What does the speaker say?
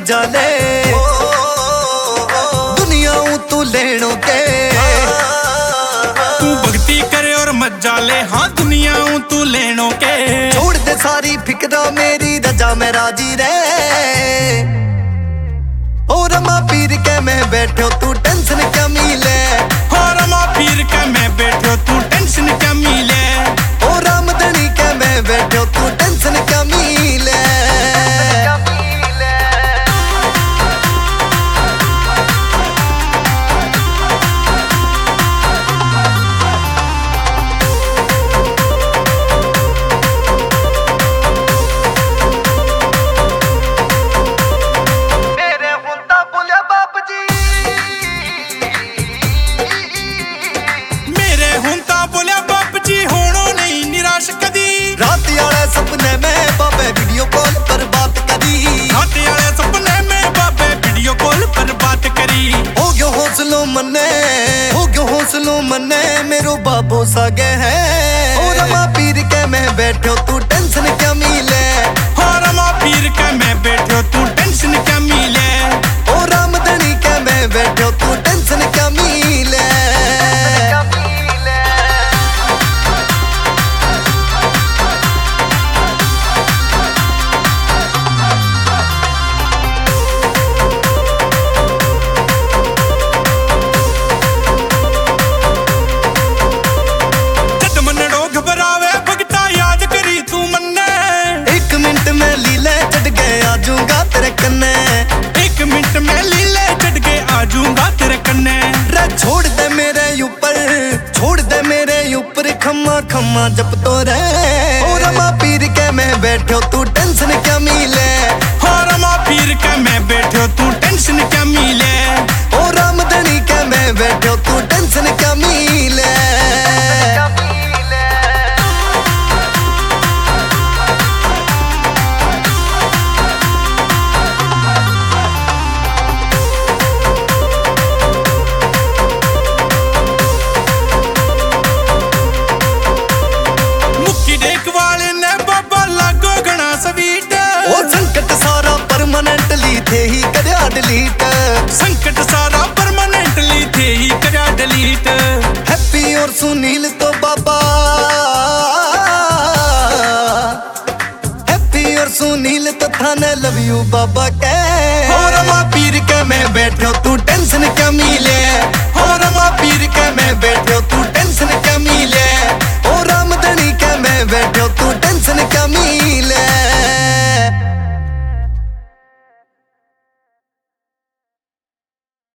मजा ले, दुनिया तू लेनो के। तू भक्ति करे और मजा ले, हाँ दुनिया तू लेनो के। छोड़ दे सारी फिक्रा मेरी रजा में राजी रे, और रमा पीर के मैं बैठो तू टेंशन क्या मिले। और रमा पीर के मैं बैठो तू टेंशन क्या मिले। और रामधनी के मैं बैठो तू टेंशन क्या मिले। सपने में बाबे वीडियो कॉल पर बात करी, रात आले सपने में बाबे वीडियो कॉल पर बात करी। हो गयो हौसलो मने, हो गयो हौसलो मने, मेरो बाबू सागे है। और रमा पीर के मैं बैठो तू टेंशन क्या मिले। और रमा पीर के मैं बैठो तू टेंशन क्या मिले। और रामधनी के मैं बैठो तू टेंशन क्या मिले। एक मिनट में लीले चढ़ के आजूंगा तेरे कन्ने। रे छोड़ दे मेरे ऊपर, छोड़ दे मेरे ऊपर खम्मा खम्मा जब तो रे। और रमा पीर के मैं बैठो तू टेंशन क्या मिले। और रमा पीर के मैं बैठो तू टेंशन क्या मिले। और रामधनी के मैं बैठो तू टेंशन क्या मिले। संकट सारा परमानेंटली थे ही करया डिलीट, संकट सारा परमानेंटली थे ही करया डिलीट। हैप्पी और सुनील तो बाबा, हैप्पी और सुनील तो थाने लव यू बाबा के। और रमा पीर के मैं